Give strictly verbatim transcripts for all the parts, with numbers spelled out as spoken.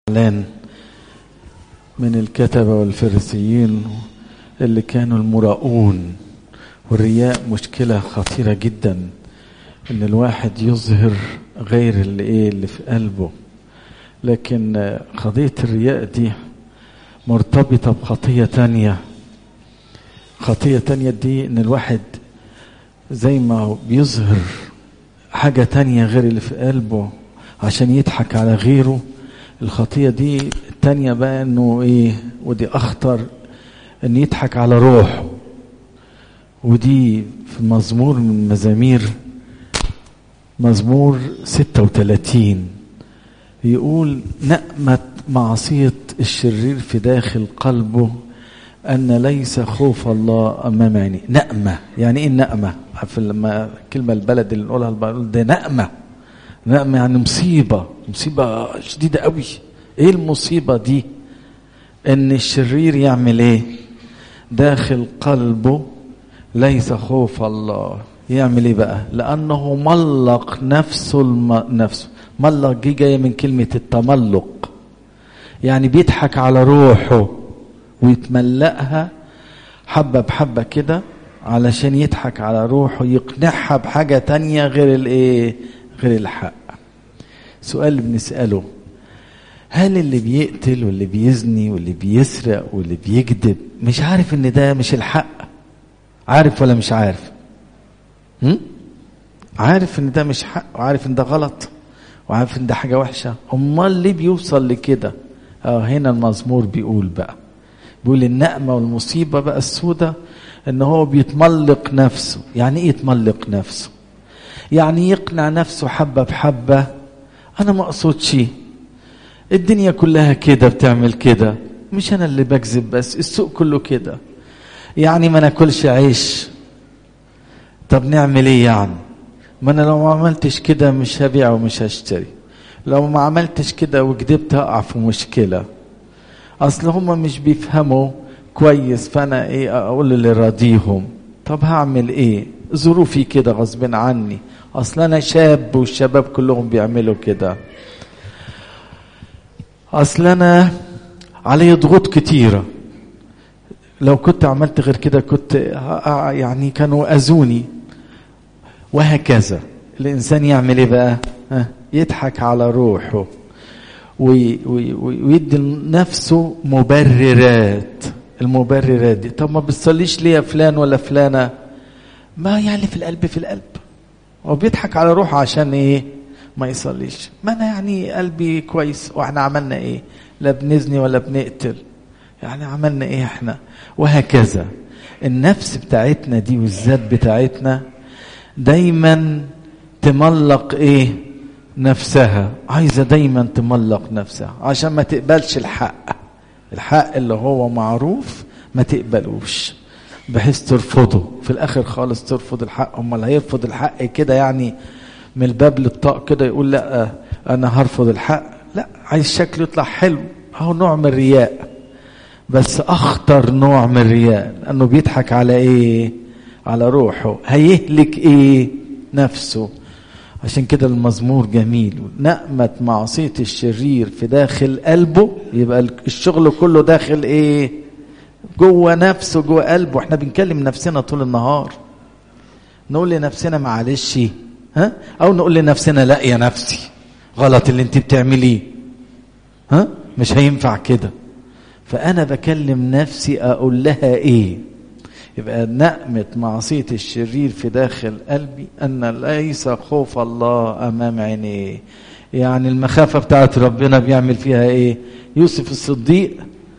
من الكتبة والفريسيين اللي كانوا المراؤون. والرياء مشكلة خطيرة جدا، ان الواحد يظهر غير اللي ايه اللي في قلبه. لكن قضية الرياء دي مرتبطة بخطية تانية. خطية تانية دي ان الواحد زي ما بيظهر حاجة تانية غير اللي في قلبه عشان يضحك على غيره. الخطية دي التانية بقى انه ايه، ودي اخطر، ان يضحك على روحه. ودي في مزمور من مزامير مزمور ستة وثلاثين يقول: نأمة معصية الشرير في داخل قلبه أن ليس خوف الله أمام عينيه. نأمة يعني إيه النأمة؟ عارف لما كلمة البلد اللي نقولها البلد ده نأمة. نأمة يعني مصيبة، مصيبة شديدة قوي. إيه المصيبة دي؟ إن الشرير يعمل إيه؟ داخل قلبه ليس خوف الله. يعمل إيه بقى؟ لأنه ملق نفسه الم... نفسه. ملق دي جاية من كلمة التملق، يعني بيضحك على روحه ويتملقها حبة بحبة كده علشان يضحك على روحه، يقنعها بحاجة تانية غير الايه، غير الحق. سؤال بنسأله: هل اللي بيقتل واللي بيزني واللي بيسرق واللي بيكذب مش عارف ان ده مش الحق؟ عارف ولا مش عارف؟ هم؟ عارف ان ده مش حق، وعارف ان ده غلط، وعارف ان ده حاجة وحشة. امال ليه بيوصل لكده؟ اه هنا المزمور بيقول بقى، بيقول النقمة والمصيبة بقى السودة ان هو بيتملق نفسه. يعني ايه يتملق نفسه؟ يعني يقنع نفسه حبة بحبة: انا ما اقصدش، الدنيا كلها كده بتعمل كده، مش انا اللي بكذب بس، السوق كله كده، يعني ما ناكلش عيش. طب نعمل ايه يعني؟ ما انا لو ما عملتش كده مش هبيع ومش هشتري، لو ما عملتش كده وكدبت هقع في مشكلة. اصل هم مش بيفهموا كويس، فانا ايه اقول اللي راضيهم؟ طب هعمل ايه؟ ظروفي كده غصب عني، اصل انا شاب والشباب كلهم بيعملوا كده، اصل انا علي ضغوط كتيرة، لو كنت عملت غير كده كنت يعني كانوا اذوني، وهكذا. الانسان يعمل ايه بقى؟ يضحك على روحه ويدي نفسه مبررات. المبررات دي: طب ما بتصليش ليه يا فلان ولا فلانة؟ ما يعني في القلب في القلب. هو بيضحك على روحه عشان ايه؟ ما يصليش. ما انا يعني قلبي كويس، واحنا عملنا ايه؟ لا بنزني ولا بنقتل، يعني عملنا ايه احنا؟ وهكذا. النفس بتاعتنا دي والذات بتاعتنا دايما تملق ايه؟ نفسها. عايزة دايما تملق نفسها عشان ما تقبلش الحق. الحق اللي هو معروف ما تقبلوش، بحيث ترفضه في الاخر خالص. ترفض الحق. امال هيرفض الحق كده يعني من الباب للطاق كده يقول لا انا هرفض الحق؟ لا، عايز شكله يطلع حلو. هو نوع من الرياء، بس اخطر نوع من الرياء، لانه بيضحك على ايه؟ على روحه. هيهلك ايه؟ نفسه. عشان كده المزمور جميل: نأمة معصية الشرير في داخل قلبه. يبقى الشغل كله داخل ايه؟ جوه نفسه، جوه قلبه. احنا بنكلم نفسنا طول النهار، نقول لنفسنا معلش، ها، او نقول لنفسنا لا يا نفسي غلط اللي انت بتعمليه، ها، مش هينفع كده. فانا بكلم نفسي اقول لها ايه؟ يبقى نأمة معصية الشرير في داخل قلبي أن ليس خوف الله أمام عينيه. يعني المخافة بتاعت ربنا بيعمل فيها إيه؟ يوسف الصديق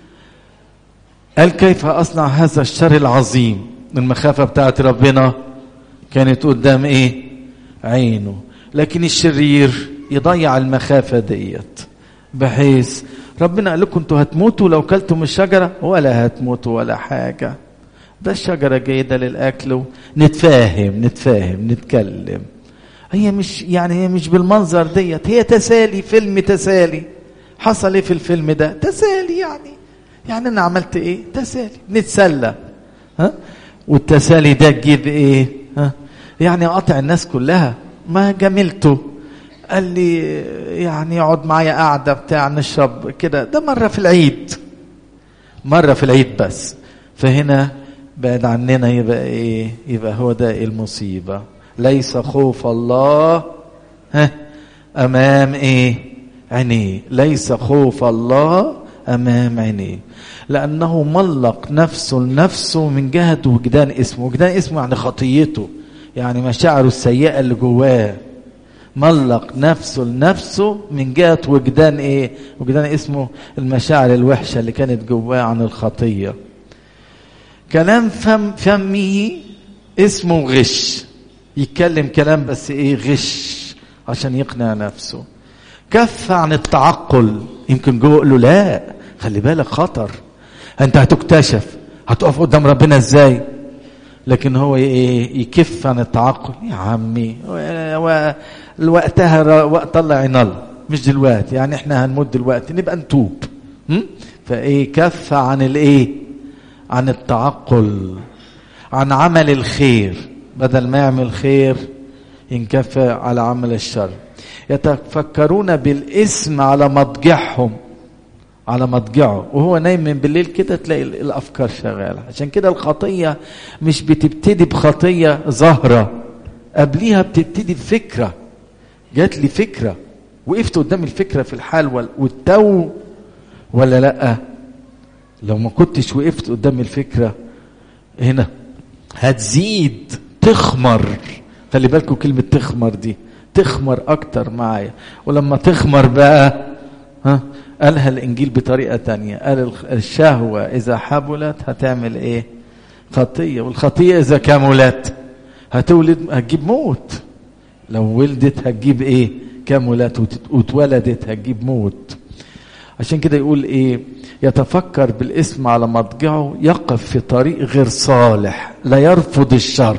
قال: كيف أصنع هذا الشر العظيم؟ المخافة بتاعت ربنا كانت قدام إيه؟ عينه. لكن الشرير يضيع المخافة ديت، بحيث ربنا قال لكم انتوا هتموتوا لو كلتم الشجرة، ولا هتموتوا ولا حاجة، ده الشجرة جيدة للأكل، نتفاهم نتفاهم نتكلم. هي مش يعني هي مش بالمنظر ديت، هي تسالي، فيلم تسالي. حصل ايه في الفيلم ده؟ تسالي يعني يعني انا عملت ايه؟ تسالي، نتسلى. ها؟ والتسالي ده تجيب ايه؟ ها؟ يعني اقطع الناس كلها، ما جملته قال لي يعني يقعد معايا قاعدة بتاع نشرب كده، ده مرة في العيد، مرة في العيد بس. فهنا بعد عننا يبقى ايه؟ يبقى هو ده المصيبة. ليس خوف الله ها امام ايه؟ عينيه. ليس خوف الله امام عينيه، لانه ملق نفسه لنفسه من جهة وجدان اسمه. وجدان اسمه يعني خطيته، يعني مشاعره السيئة اللي جواه. ملق نفسه لنفسه من جهة وجدان ايه؟ وجدان اسمه المشاعر الوحشة اللي كانت جواه عن الخطية. كلام فم فمه اسمه غش، يتكلم كلام بس ايه؟ غش عشان يقنع نفسه. كف عن التعقل، يمكن جوه يقول له لا خلي بالك خطر، انت هتكتشف، هتقف قدام ربنا ازاي؟ لكن هو ايه؟ يكف عن التعقل. يا عمي وقتها وقت الله ينال، مش دلوقتي، يعني احنا هنموت دلوقتي نبقى نتوب. فايه؟ كف عن الايه؟ عن التعقل، عن عمل الخير. بدل ما يعمل خير ينكف على عمل الشر. يتفكرون بالاسم على مضجعهم، على مضجعه وهو نايم من بالليل كده تلاقي الافكار شغاله. عشان كده الخطيه مش بتبتدي بخطيه ظاهره، قبليها بتبتدي بفكره. جات لي فكره، وقفت قدام الفكره في الحال والتو ولا لا؟ لو ما كنتش وقفت قدام الفكره هنا هتزيد تخمر. خلي بالكم كلمه تخمر دي، تخمر اكتر معايا. ولما تخمر بقى ها، قالها الانجيل بطريقه تانية، قال الشهوه اذا حبلت هتعمل ايه؟ خطيه. والخطيه اذا كملت هتولد، هتجيب موت. لو ولدت هتجيب ايه؟ كملت. واتولدت هتجيب موت. عشان كده يقول ايه؟ يتفكر بالاسم على مضجعه، يقف في طريق غير صالح لا يرفض الشر.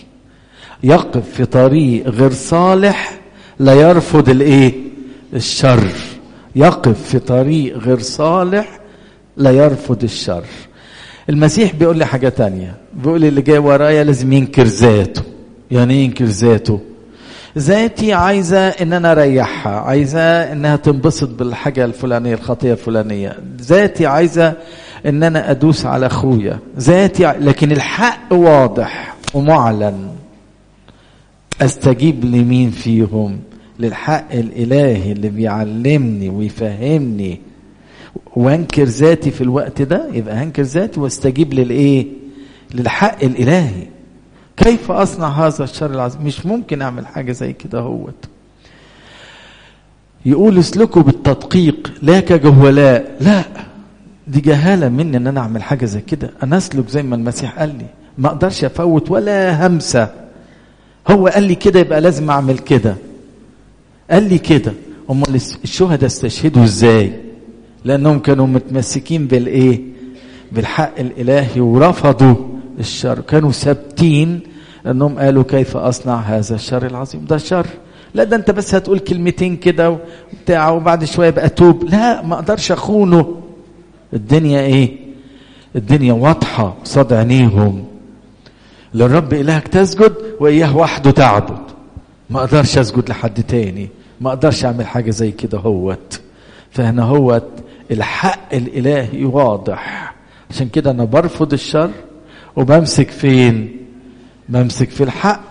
يقف في طريق غير صالح لا يرفض الايه؟ الشر. يقف في طريق غير صالح لا يرفض الشر. المسيح بيقول لي حاجة تانية، بيقول لي اللي جاي ورايا لازم ينكر ذاته. يعني ينكر ذاته؟ ذاتي عايزة ان انا اريحها، عايزة انها تنبسط بالحاجة الفلانية، الخطية الفلانية. ذاتي عايزة ان انا ادوس على اخويا. ذاتي ع... لكن الحق واضح ومعلن. استجيب لمين فيهم؟ للحق الالهي اللي بيعلمني ويفهمني، وانكر ذاتي في الوقت ده. يبقى هنكر ذاتي واستجيب للايه؟ للحق الالهي. كيف اصنع هذا الشر العظيم؟ مش ممكن اعمل حاجه زي كده. هوت يقول اسلكوا بالتدقيق لا كجهلاء. لا، دي جهاله مني ان انا اعمل حاجه زي كده. انا اسلك زي ما المسيح قال لي، ما اقدرش افوت ولا همسه. هو قال لي كده يبقى لازم اعمل كده. قال لي كده. امال الشهداء استشهدوا ازاي؟ لانهم كانوا متمسكين بالايه؟ بالحق الالهي ورفضوا الشر. كانوا ثابتين انهم قالوا كيف اصنع هذا الشر العظيم؟ ده شر. لا ده انت بس هتقول كلمتين كده وبتاع وبعد شويه بقى توب. لا، ما اقدرش اخونه. الدنيا ايه؟ الدنيا واضحه قصاد عينيهم. للرب الهك تسجد واياه وحده تعبد. ما اقدرش اسجد لحد تاني، ما اقدرش اعمل حاجه زي كده. هوت فهنا هوت الحق الالهي واضح. عشان كده انا برفض الشر وبمسك فين؟ بمسك في الحق.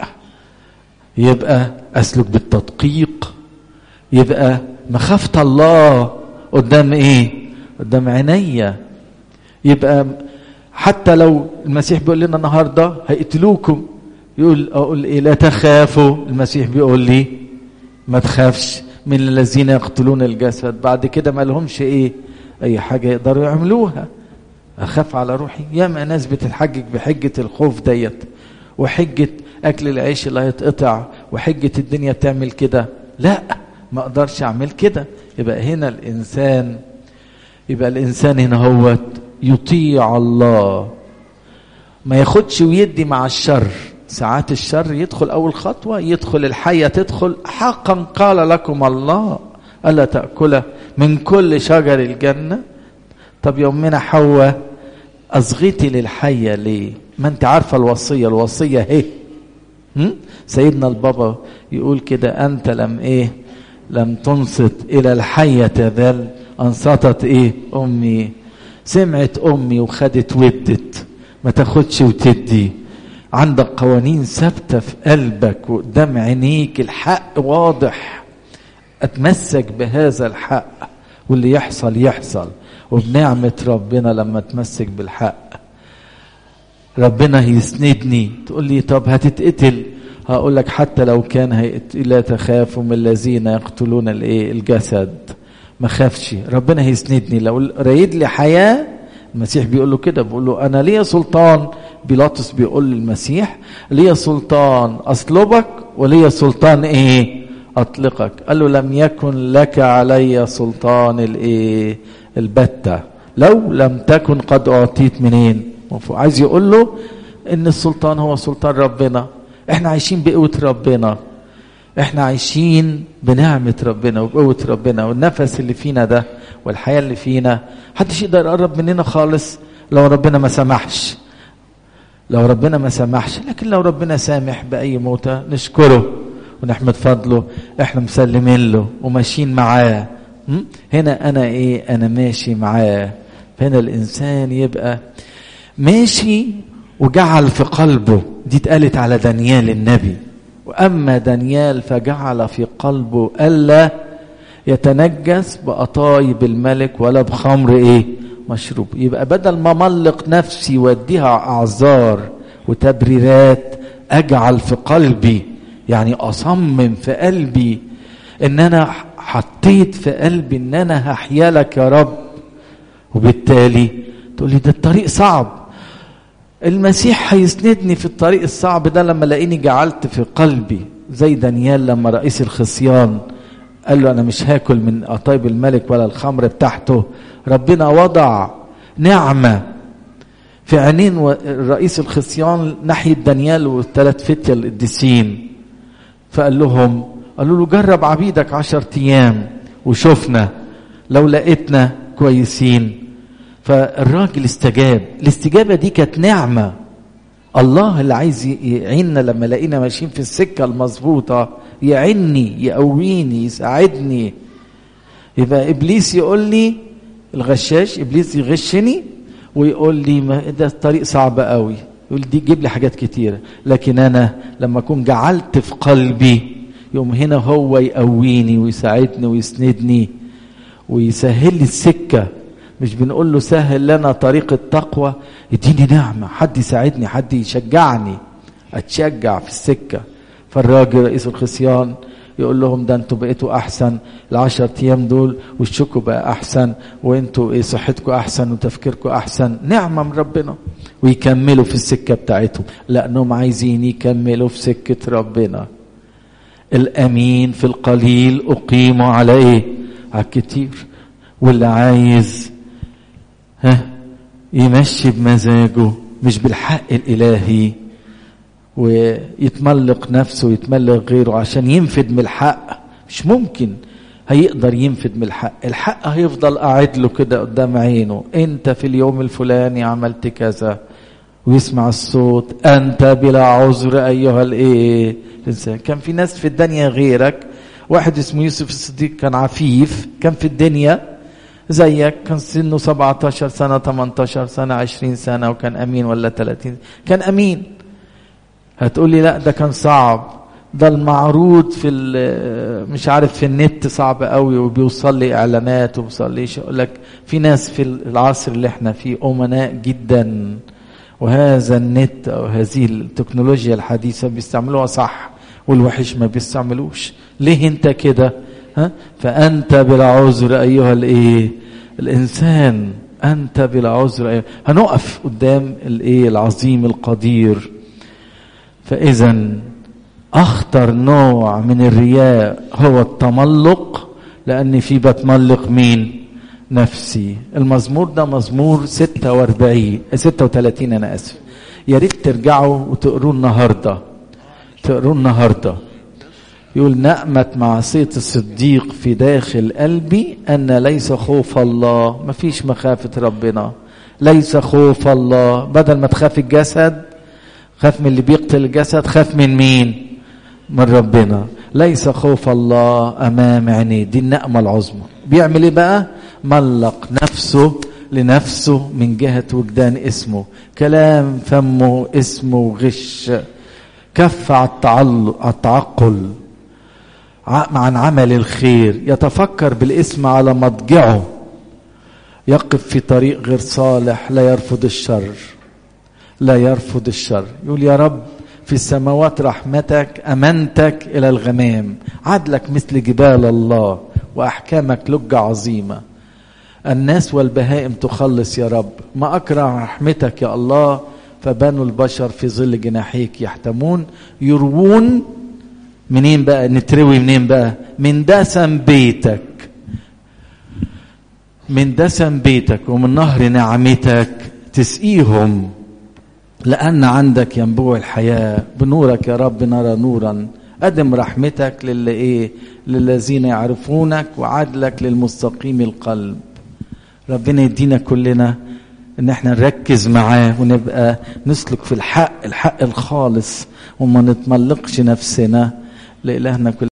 يبقى اسلك بالتدقيق. يبقى مخافة الله قدام ايه؟ قدام عينيا. يبقى حتى لو المسيح بيقول لنا النهارده هيقتلوكم، يقول اقول ايه؟ لا تخافوا. المسيح بيقول لي ما تخافش من الذين يقتلون الجسد. بعد كده ما لهمش ايه؟ اي حاجه يقدروا يعملوها. اخاف على روحي. ياما ناس بتتحجج بحجه الخوف ديت، وحجه اكل العيش اللي هيتقطع، وحجه الدنيا بتعمل كده. لا، ما اقدرش اعمل كده. يبقى هنا الانسان يبقى الانسان هنا هو يطيع الله، ما ياخدش ويدي مع الشر. ساعات الشر يدخل اول خطوه، يدخل الحيه تدخل. حقا قال لكم الله الا تاكل من كل شجر الجنه. طب يومنا حواء اصغيتي للحيه ليه؟ ما انت عارفه الوصيه. الوصيه اهي. سيدنا البابا يقول كده: انت لم ايه لم تنصت إلى الحية تذل أنصتت إيه أمي. سمعت أمي وخدت ودت، ما تاخدش وتدي. عندك قوانين ثابتة في قلبك وقدام عينيك، الحق واضح، أتمسك بهذا الحق واللي يحصل يحصل. وبنعمة ربنا لما أتمسك بالحق ربنا هيسندني. تقول لي طب هتتقتل، هقول لك حتى لو كان هيقتل لا تخافوا من الذين يقتلون الايه الجسد، ما خافش، ربنا هيسندني. لو رايد لي حياه، المسيح بيقول له كده، بيقول له انا ليا سلطان. بيلاطس بيقول للمسيح ليا سلطان اصلبك وليا سلطان ايه اطلقك. قال له لم يكن لك علي سلطان الايه البتة لو لم تكن قد اعطيت منين. عايز يقول له ان السلطان هو سلطان ربنا. احنا عايشين بقوة ربنا، احنا عايشين بنعمة ربنا وبقوة ربنا، والنفس اللي فينا ده والحياة اللي فينا محدش يقدر يقرب مننا خالص لو ربنا ما سمحش. لو ربنا ما سمحش، لكن لو ربنا سامح بأي موتة نشكره ونحمد فضله. احنا مسلمين له وماشيين معاه. هنا انا ايه انا ماشي معاه. هنا الانسان يبقى ماشي وجعل في قلبه. دي اتقالت على دانيال النبي، واما دانيال فجعل في قلبه الا يتنجس بقطايب الملك ولا بخمر ايه مشروب. يبقى بدل ما ملق نفسي واديها اعذار وتبريرات، اجعل في قلبي، يعني اصمم في قلبي ان انا حطيت في قلبي ان انا هحيا لك يا رب. وبالتالي تقول لي ده الطريق صعب. المسيح هيسندني في الطريق الصعب ده لما لاقيني جعلت في قلبي زي دانيال لما رئيس الخصيان قال له انا مش هاكل من قطايب الملك ولا الخمر بتاعته. ربنا وضع نعمة في عينين رئيس الخصيان ناحية دانيال والثلاث فتية القديسين، فقال لهم قالوا له جرب عبيدك عشر ايام وشوفنا لو لقيتنا كويسين. فالراجل استجاب. الاستجابة دي كانت نعمة. الله اللي عايز يعيننا لما لقينا ماشيين في السكة المظبوطة، يعيني يقويني يساعدني. يبقى إبليس يقول لي الغشاش، إبليس يغشني ويقول لي ما ده الطريق صعب قوي، يقول دي جيب لي حاجات كتيرة. لكن أنا لما أكون جعلت في قلبي يوم هنا هو يقويني ويساعدني ويسندني ويسهل لي السكة. مش بنقول له سهل لنا طريق التقوى، يديني نعمة، حد يساعدني، حد يشجعني اتشجع في السكة. فالراجل رئيس الخصيان يقول لهم ده انتوا بقيتوا احسن العشر ايام دول، وشكوا بقى احسن، وانتوا ايه صحتكم احسن وتفكيركم احسن. نعمة من ربنا. ويكملوا في السكة بتاعتهم لانهم عايزين يكملوا في سكة ربنا. الامين في القليل اقيموا على ايه على الكتير. واللي عايز ها يمشي بمزاجه مش بالحق الالهي ويتملق نفسه ويتملق غيره عشان ينفد من الحق، مش ممكن هيقدر ينفد من الحق. الحق هيفضل قاعد له كده قدام عينه، انت في اليوم الفلاني عملت كذا، ويسمع الصوت انت بلا عذر ايها الايه الانسان. كان في ناس في الدنيا غيرك، واحد اسمه يوسف الصديق كان عفيف، كان في الدنيا زيك، كان سنه سبعتاشر سنة تمنتاشر سنة عشرين سنة، وكان أمين ولا ثلاثين كان أمين. هتقولي لا ده كان صعب، ده المعروض في مش عارف في النت صعب قوي وبيوصل لي إعلانات وبيوصل لي. أقول لك في ناس في العصر اللي احنا فيه أمناء جدا، وهذا النت أو هذه التكنولوجيا الحديثة بيستعملوها صح والوحش ما بيستعملوش. ليه انت كده؟ ها؟ فأنت بلا عذر أيها الإيه الإنسان، أنت بلا عذر أيها. هنقف قدام الإيه العظيم القدير. فإذا أخطر نوع من الرياء هو التملق، لأن في بتملق مين؟ نفسي. المزمور ده مزمور ستة وأربعين ستة وثلاثين أنا أسف، يا ريت ترجعوا وتقروه النهارده، تقروه النهارده. يقول نأمت معصية الصديق في داخل قلبي أن ليس خوف الله. ما فيش مخافة ربنا، ليس خوف الله. بدل ما تخاف الجسد، خاف من اللي بيقتل الجسد، خاف من مين؟ من ربنا. ليس خوف الله امام عينيه. دي النقمة العظمى. بيعمل ايه بقى؟ ملق نفسه لنفسه من جهة وجدان اسمه، كلام فمه اسمه غش، كف على التعقل عن عمل الخير، يتفكر بالاسم على مضجعه، يقف في طريق غير صالح، لا يرفض الشر، لا يرفض الشر. يقول يا رب في السماوات رحمتك، أمنتك إلى الغمام، عدلك مثل جبال الله، وأحكامك لجة عظيمة. الناس والبهائم تخلص يا رب، ما أكره رحمتك يا الله، فبنو البشر في ظل جناحيك يحتمون. يروون منين بقى؟ نتروي منين بقى؟ من دسم بيتك، من دسم بيتك ومن نهر نعمتك تسقيهم، لأن عندك ينبوع الحياة. بنورك يا رب نرى نورا. قدم رحمتك للي ايه؟ للذين يعرفونك، وعدلك للمستقيم القلب. ربنا يدينا كلنا ان احنا نركز معاه ونبقى نسلك في الحق، الحق الخالص، وما نتملقش نفسنا. لإلهنا كل